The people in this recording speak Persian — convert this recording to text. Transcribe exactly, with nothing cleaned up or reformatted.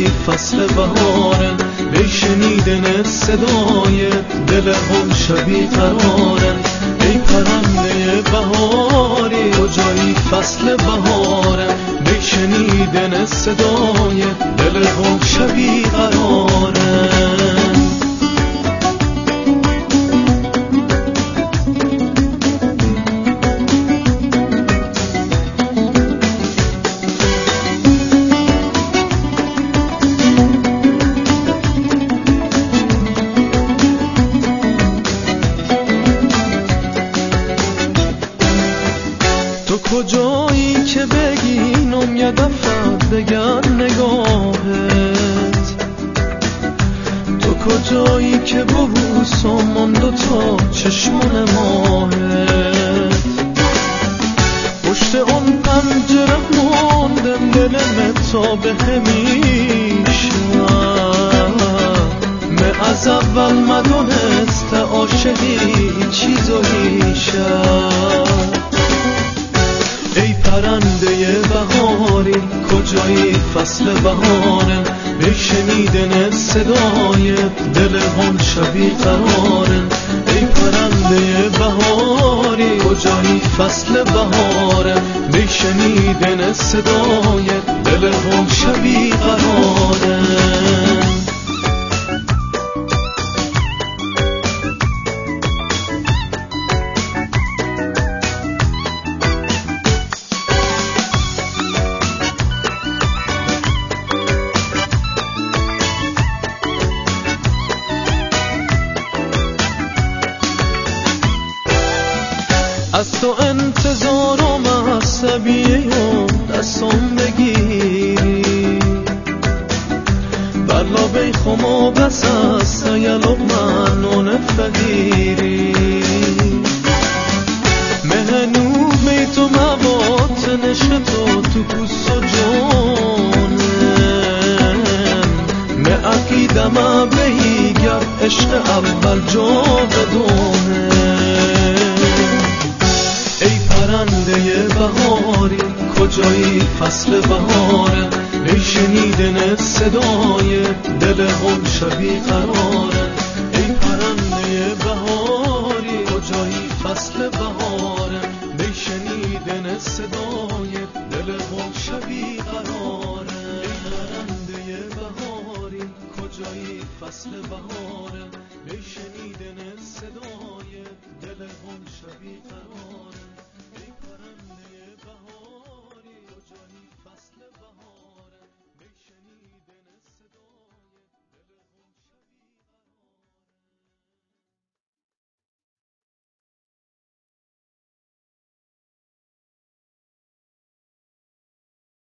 فصل بهاره، ای شنیدن صدای دل هم شبی قراره. ای پرنده بهاری کجایی فصل بهاره، ای شنیدن صدای دل هم شبی قراره. تو کجایی که بگینم یه دفعه بگن نگاهت، تو کجایی که ببوسم اون دوتا چشمون ماهت. پشت اون پنجره موندم دلم تا به همیشه، من از اول مدونست عاشقی چیزو هیشه. ای پرنده بهاری کجایی فصل بهاره، ای شنیدن صدای دل هم شبی قراره. ای پرنده بهاری کجایی فصل بهاره، ای شنیدن صدای دل هم شبی قراره. از تو انتظارم عصبیه و دستم بگیری، بلا بیخم و بس از سیل و منون فقیری. مهنو بیت و موات نشت و تو پوست و جانم، مه عقیدم بهیگر عشق اول جا بدونه. ای پرنده بهاری کجایی فصل بهاره، ای شنیدن صدای دل هم شبی قراره. ای پرنده بهاری کجایی فصل بهاره، ای شنیدن صدای دل هم شبی قراره.